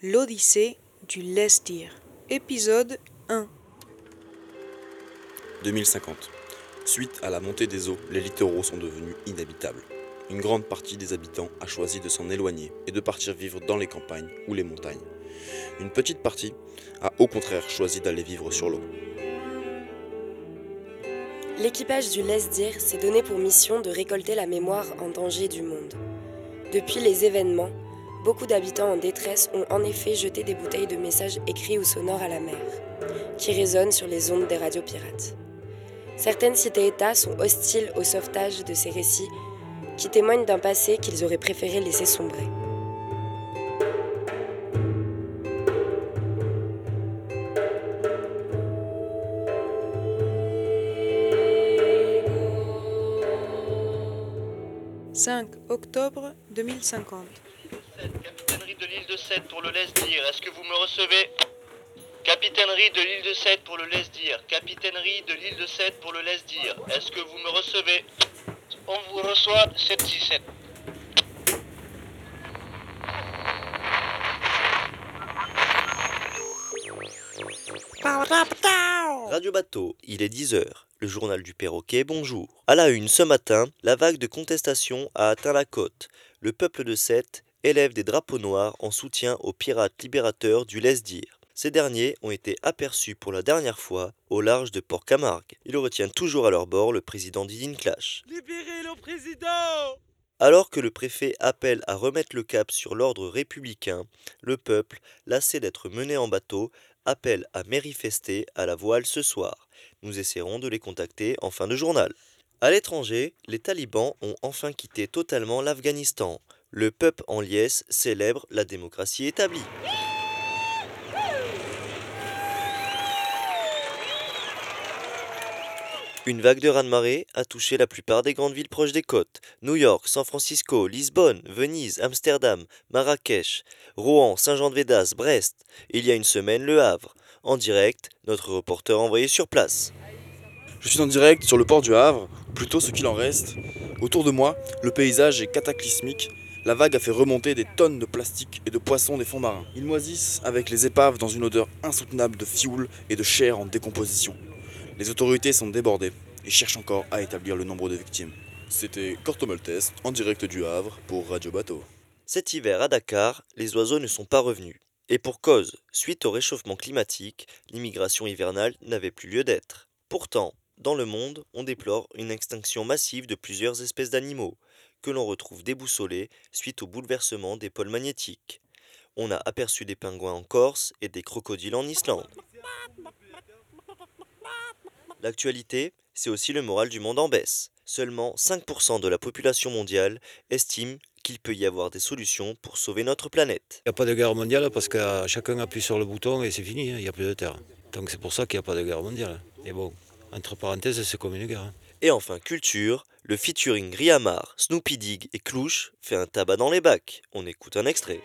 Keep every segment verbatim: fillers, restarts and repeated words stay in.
L'Odyssée du laisse-dire. Épisode un. deux mille cinquante. Suite à la montée des eaux, les littoraux sont devenus inhabitables. Une grande partie des habitants a choisi de s'en éloigner et de partir vivre dans les campagnes ou les montagnes. Une petite partie a au contraire choisi d'aller vivre sur l'eau. L'équipage du laisse-dire s'est donné pour mission de récolter la mémoire en danger du monde. Depuis les événements, beaucoup d'habitants en détresse ont en effet jeté des bouteilles de messages écrits ou sonores à la mer, qui résonnent sur les ondes des radios pirates. Certaines cités-États sont hostiles au sauvetage de ces récits, qui témoignent d'un passé qu'ils auraient préféré laisser sombrer. cinq octobre deux mille cinquante. Capitainerie de l'île de Sète pour le laisse-dire, est-ce que vous me recevez? Capitainerie de l'île de Sète pour le laisse-dire, capitainerie de l'île de Sète pour le laisse-dire, est-ce que vous me recevez? On vous reçoit sept six sept. Radio Bateau, il est dix heures. Le journal du perroquet, bonjour. À la une ce matin, la vague de contestation a atteint la côte. Le peuple de Sète élève des drapeaux noirs en soutien aux pirates libérateurs du laisse-dire. Ces derniers ont été aperçus pour la dernière fois au large de Port-Camargue. Ils retiennent toujours à leur bord le président Didine Clash. Libérez le président! Alors que le préfet appelle à remettre le cap sur l'ordre républicain, le peuple, lassé d'être mené en bateau, appelle à manifester à la voile ce soir. Nous essaierons de les contacter en fin de journal. À l'étranger, les talibans ont enfin quitté totalement l'Afghanistan. Le peuple en liesse célèbre la démocratie établie. Une vague de raz-de-marée a touché la plupart des grandes villes proches des côtes. New York, San Francisco, Lisbonne, Venise, Amsterdam, Marrakech, Rouen, Saint-Jean-de-Védas, Brest. Il y a une semaine, Le Havre. En direct, notre reporter envoyé sur place. Je suis en direct sur le port du Havre, plutôt ce qu'il en reste. Autour de moi, le paysage est cataclysmique. La vague a fait remonter des tonnes de plastique et de poissons des fonds marins. Ils moisissent avec les épaves dans une odeur insoutenable de fioul et de chair en décomposition. Les autorités sont débordées et cherchent encore à établir le nombre de victimes. C'était Corto Maltese, en direct du Havre pour Radio Bateau. Cet hiver à Dakar, les oiseaux ne sont pas revenus. Et pour cause, suite au réchauffement climatique, l'immigration hivernale n'avait plus lieu d'être. Pourtant, dans le monde, on déplore une extinction massive de plusieurs espèces d'animaux, que l'on retrouve déboussolés suite au bouleversement des pôles magnétiques. On a aperçu des pingouins en Corse et des crocodiles en Islande. L'actualité, c'est aussi le moral du monde en baisse. Seulement cinq pour cent de la population mondiale estime qu'il peut y avoir des solutions pour sauver notre planète. Il n'y a pas de guerre mondiale parce que chacun appuie sur le bouton et c'est fini, il n'y a plus de terre. Donc c'est pour ça qu'il n'y a pas de guerre mondiale. Et bon, entre parenthèses, c'est comme une guerre. Et enfin culture, le featuring Riamar, Snoopy Digg et Clouche fait un tabac dans les bacs. On écoute un extrait.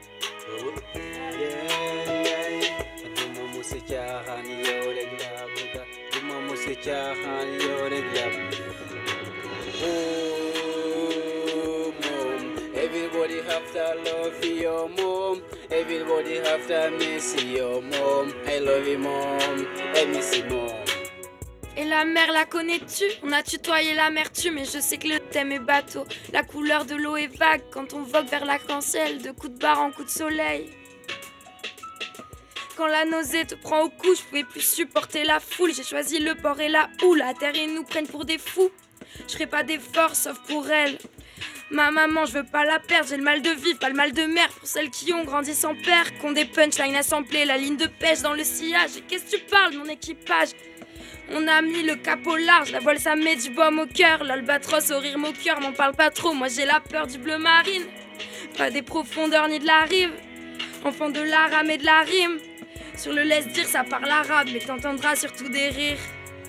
Everybody have to love your mom. Everybody have to miss your mom. I love you mom. I miss you mom. Et la mer, la connais-tu? On a tutoyé l'amertume, mais je sais que le thème est bateau. La couleur de l'eau est vague quand on vogue vers l'arc-en-ciel, de coups de barre en coups de soleil. Quand la nausée te prend au cou, je pouvais plus supporter la foule. J'ai choisi le port et la houle, la terre ils nous prennent pour des fous. Je ferai pas d'efforts sauf pour elle. Ma maman, je veux pas la perdre, j'ai le mal de vivre, pas le mal de mer. Pour celles qui ont grandi sans père, qu'on des punchlines assemblées, la ligne de pêche dans le sillage. Et qu'est-ce que tu parles, mon équipage? On a mis le cap au large, la voile ça met du baume au cœur. L'albatros au rire moqueur, m'en parle pas trop, moi j'ai la peur du bleu marine. Pas des profondeurs ni de la rive, enfant de la rame et de la rime. Sur le laisse-dire ça parle arabe, mais t'entendras surtout des rires.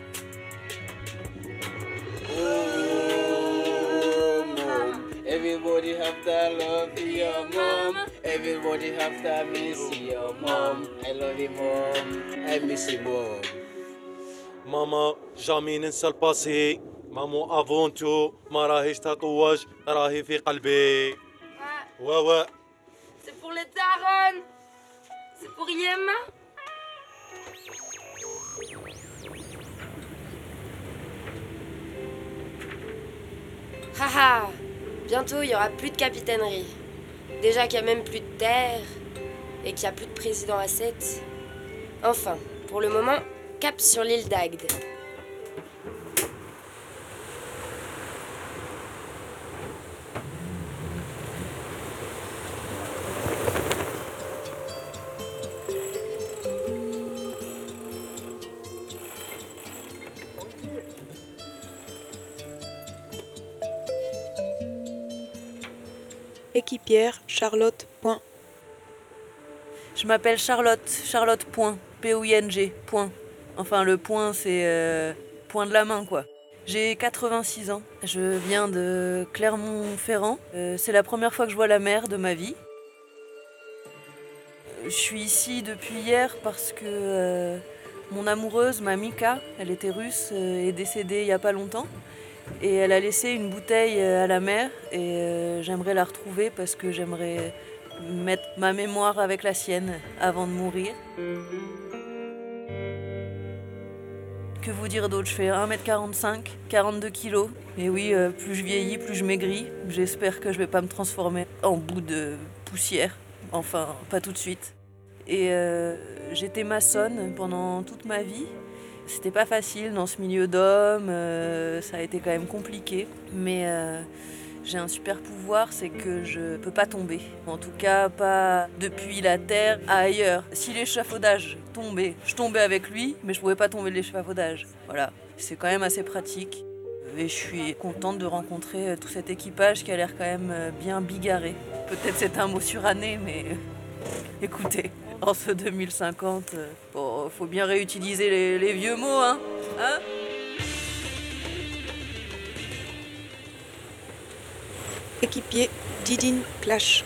Everybody have to love your mom. Everybody have to miss your mom. I love you mom. I miss you mom. ماما جامي ننسى الباسي مامو افونتو ما راهيش تطواج راهي في قلبي. Ouais, Ouais ouais. c'est pour les darons. C'est pour Yema? Haha, bientôt il y aura plus de capitainerie. Déjà qu'il y a même plus de terre et qu'il y a plus de président à sept. Enfin, pour le moment, cap sur l'île d'Agde. Équipière Charlotte. Point. Je m'appelle Charlotte, Charlotte Point, P O I N G, point. Enfin, le point, c'est euh, point de la main, quoi. J'ai quatre-vingt-six ans, je viens de Clermont-Ferrand. Euh, c'est la première fois que je vois la mer de ma vie. Je suis ici depuis hier parce que euh, mon amoureuse, ma Mika, elle était russe, euh, est décédée il n'y a pas longtemps. Et elle a laissé une bouteille à la mer et euh, j'aimerais la retrouver parce que j'aimerais mettre ma mémoire avec la sienne avant de mourir. Que vous dire d'autre? Je fais un mètre quarante-cinq, quarante-deux kilos. Et oui, euh, plus je vieillis, plus je maigris. J'espère que je vais pas me transformer en bout de poussière. Enfin, pas tout de suite. Et euh, j'étais maçonne pendant toute ma vie. C'était pas facile dans ce milieu d'hommes, euh, ça a été quand même compliqué. Mais euh, j'ai un super pouvoir, c'est que je peux pas tomber. En tout cas, pas depuis la terre à ailleurs. Si l'échafaudage tombait, je tombais avec lui, mais je pouvais pas tomber de l'échafaudage. Voilà, c'est quand même assez pratique. Et je suis contente de rencontrer tout cet équipage qui a l'air quand même bien bigarré. Peut-être c'est un mot suranné, mais écoutez, en ce deux mille cinquante, bon, faut bien réutiliser les, les vieux mots, hein, hein? Équipier Didine Clash.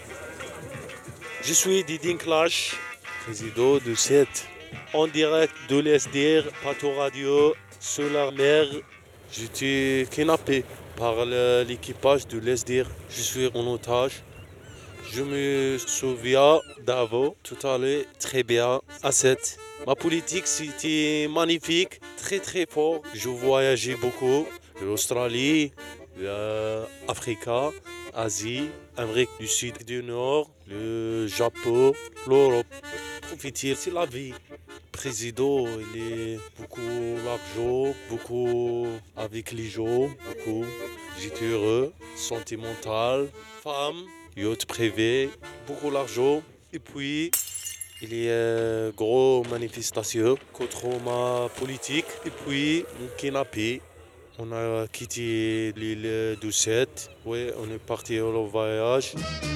Je suis Didine Clash, président de S E T. En direct de l'E S D R, Pato Radio, sur la mer. J'étais kidnappé par le- l'équipage de l'E S D R. Je suis en otage. Je me souviens d'avant, tout allait très bien à sept. Ma politique, c'était magnifique, très très fort. Je voyageais beaucoup, l'Australie, l'Afrique, Asie, Amérique du Sud et du Nord, le Japon, l'Europe. Profiter, c'est la vie. Président, il est beaucoup l'argent, beaucoup avec les gens, beaucoup. J'étais heureux, santé mentale, femme. Yacht privé, beaucoup d'argent. Et puis, il y a une grosse manifestation contre ma politique. Et puis, on kidnappé. On a quitté l'île de sept. Oui, on est parti au voyage.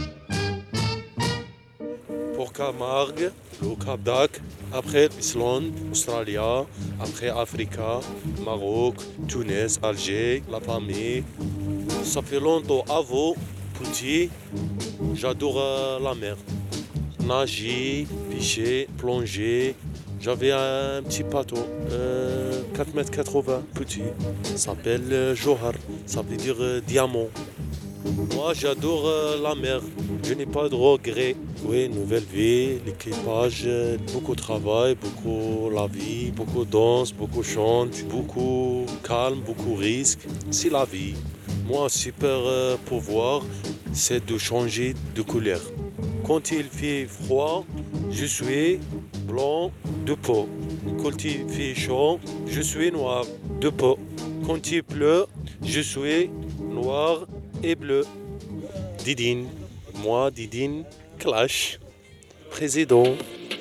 Pour Camargue, le Cap d'Ac. Après l'Islande, Australie. Après Afrique, Maroc, Tunis, Alger, la famille. Ça fait longtemps avant. Petit, j'adore la mer. Nager, pêcher, plonger. J'avais un petit bateau, euh, quatre mètres quatre-vingts, petit. Ça s'appelle euh, Johar, ça veut dire euh, diamant. Moi, j'adore euh, la mer. Je n'ai pas de regrets. Oui, nouvelle vie, l'équipage, euh, beaucoup de travail, beaucoup la vie, beaucoup de danse, beaucoup de chante, beaucoup calme, beaucoup de risques. C'est la vie. Moi, super euh, pouvoir, c'est de changer de couleur. Quand il fait froid, je suis blanc de peau. Quand il fait chaud, je suis noir de peau. Quand il pleut, je suis noir et bleu. Didine, moi Didine Clash, président.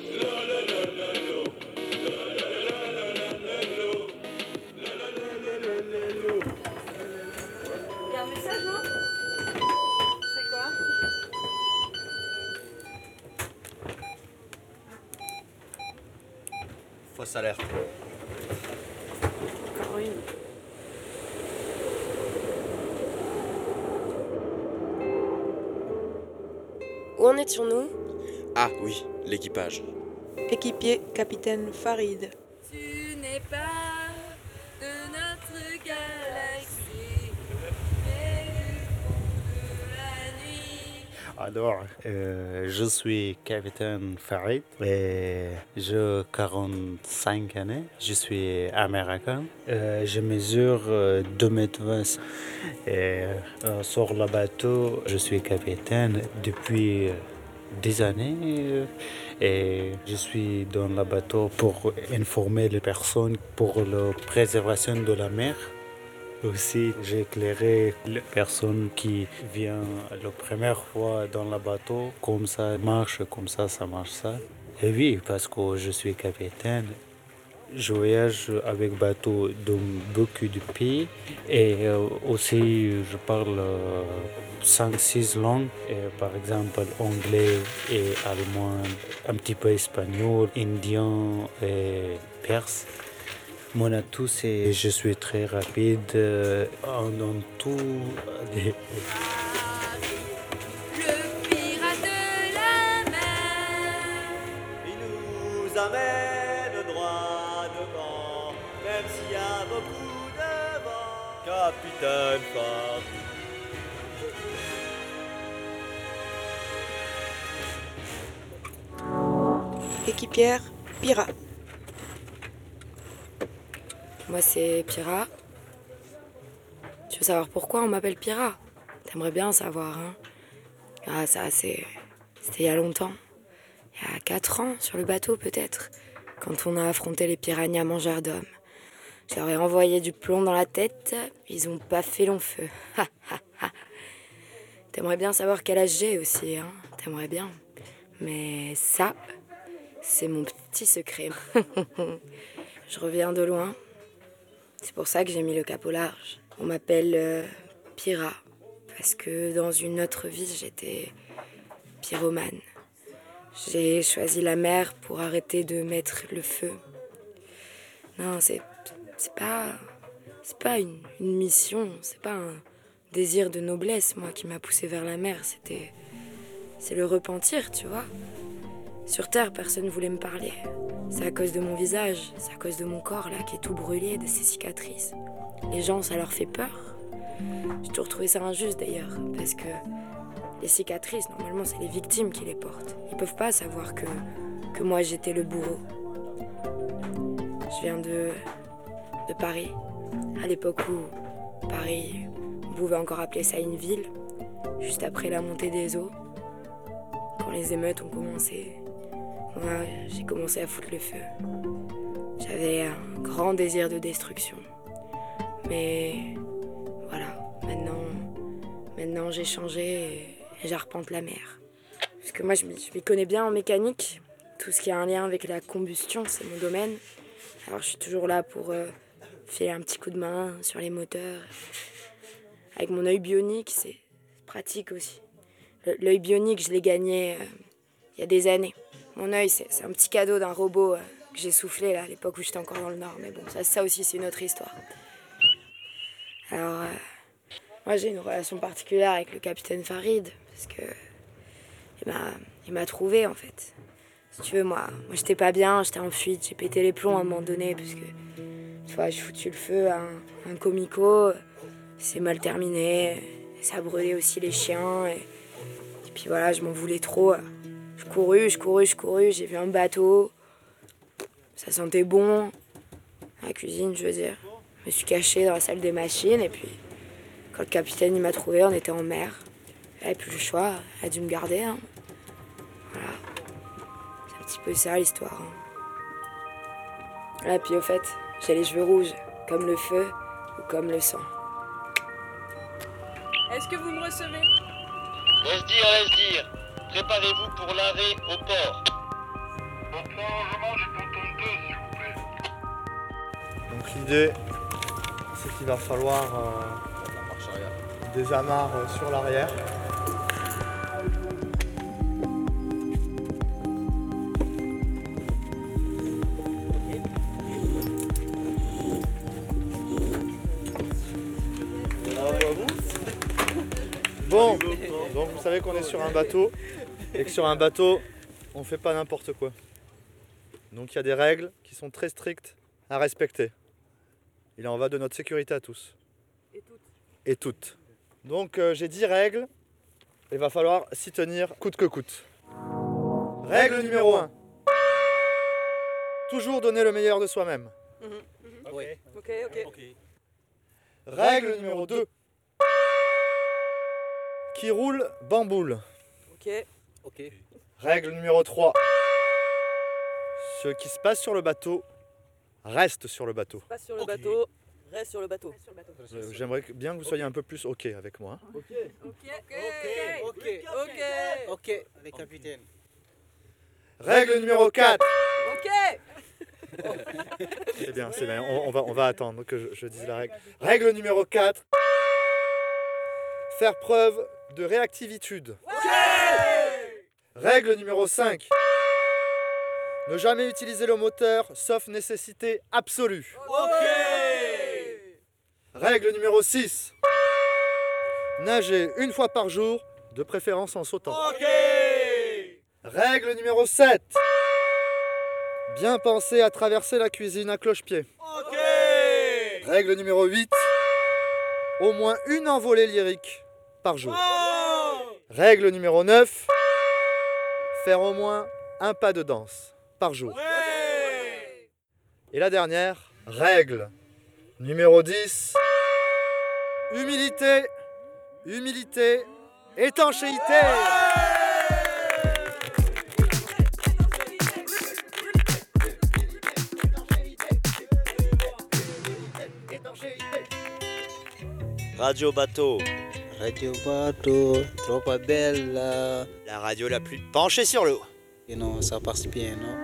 Fausse alerte. Où en étions-nous? Ah oui, l'équipage. Équipier Capitaine Farid. Tu n'es pas de notre galaxie, mais du fond de la nuit. Alors, euh, je suis capitaine Farid et j'ai quarante-cinq années. Je suis américain. Euh, je mesure euh, deux mètres vingt. Et euh, sur le bateau, je suis capitaine depuis euh, des années. euh, Et je suis dans le bateau pour informer les personnes pour la préservation de la mer. Aussi, j'ai éclairé les personnes qui viennent la première fois dans le bateau, comme ça marche, comme ça, ça marche ça. Et oui, parce que je suis capitaine, je voyage avec bateau dans beaucoup de pays et euh, aussi je parle euh, cinq six langues, et par exemple anglais et allemand, un petit peu espagnol, indien et perse. Mon atout, c'est je suis très rapide euh, en, en tout. les- Le pirate de la mer. Il nous amène droit devant, même s'il y a beaucoup de vent. Capitaine Farid. Équipière Pira. Moi, c'est Pira. Tu veux savoir pourquoi on m'appelle Pira? T'aimerais bien savoir, hein? Ah, ça, c'est... C'était il y a longtemps. Il y a quatre ans, sur le bateau, peut-être. Quand on a affronté les piranhas mangeurs d'hommes. Je leur ai envoyé du plomb dans la tête. Ils ont pas fait long feu. Ha, ha, ha. T'aimerais bien savoir quel âge j'ai aussi, hein? T'aimerais bien. Mais ça, c'est mon petit secret. Je reviens de loin. C'est pour ça que j'ai mis le cap au large. On m'appelle euh, Pira, parce que dans une autre vie, j'étais pyromane. J'ai choisi la mer pour arrêter de mettre le feu. Non, c'est, c'est pas, c'est pas une, une mission, c'est pas un désir de noblesse, moi, qui m'a poussé vers la mer. C'était, c'est le repentir, tu vois. Sur Terre, personne ne voulait me parler. C'est à cause de mon visage, c'est à cause de mon corps, là, qui est tout brûlé, de ces cicatrices. Les gens, ça leur fait peur. J'ai toujours trouvé ça injuste, d'ailleurs, parce que les cicatrices, normalement, c'est les victimes qui les portent. Ils peuvent pas savoir que, que moi, j'étais le bourreau. Je viens de, de Paris, à l'époque où Paris, on pouvait encore appeler ça une ville, juste après la montée des eaux, quand les émeutes ont commencé. Moi, j'ai commencé à foutre le feu. J'avais un grand désir de destruction. Mais voilà, maintenant, maintenant j'ai changé et j'arpente la mer. Parce que moi, je m'y, je m'y connais bien en mécanique. Tout ce qui a un lien avec la combustion, c'est mon domaine. Alors je suis toujours là pour euh, filer un petit coup de main sur les moteurs. Avec mon œil bionique, c'est pratique aussi. Le- l'œil bionique, je l'ai gagné euh, il y a des années. Mon œil, c'est, c'est un petit cadeau d'un robot euh, que j'ai soufflé là, à l'époque où j'étais encore dans le Nord. Mais bon, ça, ça aussi, c'est une autre histoire. Alors, euh, moi, j'ai une relation particulière avec le capitaine Farid, parce que il m'a, il m'a trouvé, en fait. Si tu veux, moi, moi j'étais pas bien, j'étais en fuite, j'ai pété les plombs à un moment donné, parce que, tu vois, j'ai foutu le feu à un, un comico, c'est mal terminé, ça a brûlé aussi les chiens, et, et puis voilà, je m'en voulais trop. Je courus, je courus, je courus, j'ai vu un bateau, ça sentait bon, la cuisine, je veux dire. Je me suis cachée dans la salle des machines, et puis, quand le capitaine il m'a trouvé, on était en mer. Elle avait plus le choix, elle a dû me garder, hein. Voilà. C'est un petit peu ça l'histoire. Hein. Et puis au fait, j'ai les cheveux rouges, comme le feu ou comme le sang. Est-ce que vous me recevez? Laisse dire, laisse dire. Préparez-vous pour l'arrêt au port. Votre arrangement du bouton deux, s'il vous plaît. Donc l'idée, c'est qu'il va falloir euh, des amarres euh, sur l'arrière. Bon, donc vous savez qu'on est sur un bateau et que sur un bateau, on fait pas n'importe quoi. Donc il y a des règles qui sont très strictes à respecter. Il en va de notre sécurité à tous. Et toutes. Et toutes. Donc euh, j'ai dix règles Il va falloir s'y tenir coûte que coûte. Règle numéro un. Toujours donner le meilleur de soi-même. Mm-hmm. Oui. Ok, ok. okay. Règle numéro deux. Qui roule, bamboule. Ok. Ok. Règle numéro trois. Ce qui se passe sur le bateau, reste sur le bateau. Passe sur le okay. bateau, reste sur le bateau. J'aimerais bien que vous soyez un peu plus ok avec moi. Ok, ok, ok, ok, ok, ok, avec capitaine. Règle numéro quatre. Ok. C'est bien, c'est bien, on, on, va, on va attendre que je, je dise la règle. Règle numéro quatre. Faire preuve de réactivitude. Ouais. Règle numéro cinq. Ne jamais utiliser le moteur sauf nécessité absolue. Ok. Règle numéro six. Nager une fois par jour, de préférence en sautant. Ok. Règle numéro sept. Bien penser à traverser la cuisine à cloche-pied. Ok. Règle numéro huit. Au moins une envolée lyrique par jour. Oh. Règle numéro neuf. Faire au moins un pas de danse par jour. Ouais. Et la dernière, règle numéro dix. Humilité, humilité, étanchéité. Ouais. Radio Bateau. Radio Bateau, trop belle. La radio la plus penchée sur l'eau. Et non, ça passe bien, non?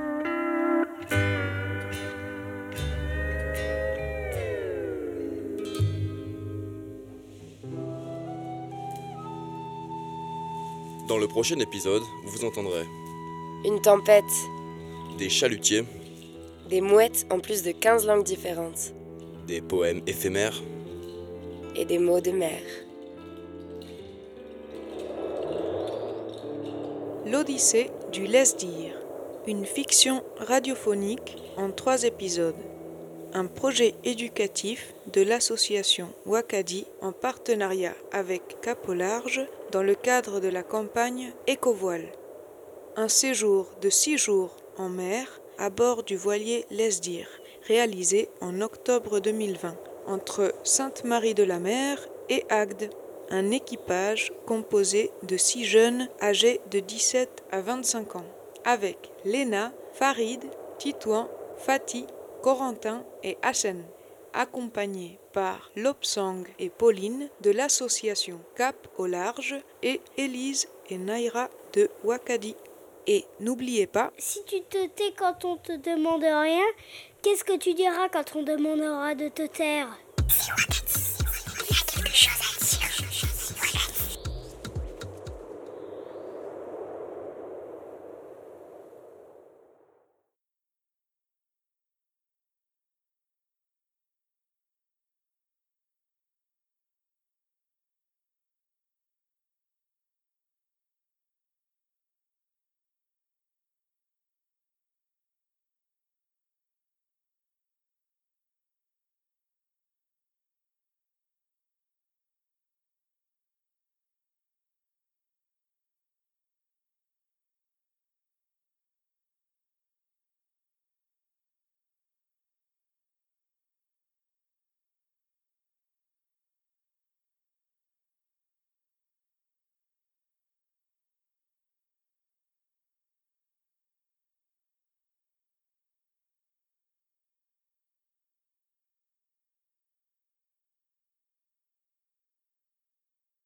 Dans le prochain épisode, vous entendrez Une tempête, des chalutiers, des mouettes en plus de quinze langues différentes des poèmes éphémères et des mots de mer. L'Odyssée du laisse-dire, une fiction radiophonique en trois épisodes. Un projet éducatif de l'association Wakadi en partenariat avec Cap au Large dans le cadre de la campagne Écovoile. Un séjour de six jours en mer à bord du voilier laisse-dire, réalisé en octobre deux mille vingt entre Sainte-Marie-de-la-Mer et Agde. Un équipage composé de six jeunes âgés de dix-sept à vingt-cinq ans, avec Léna, Farid, Titouan, Fatih, Corentin et Hassen, accompagnés par Lobsang et Pauline de l'association Cap au Large et Élise et Naira de Wakadi. Et n'oubliez pas... Si tu te tais quand on te demande rien, qu'est-ce que tu diras quand on demandera de te taire ?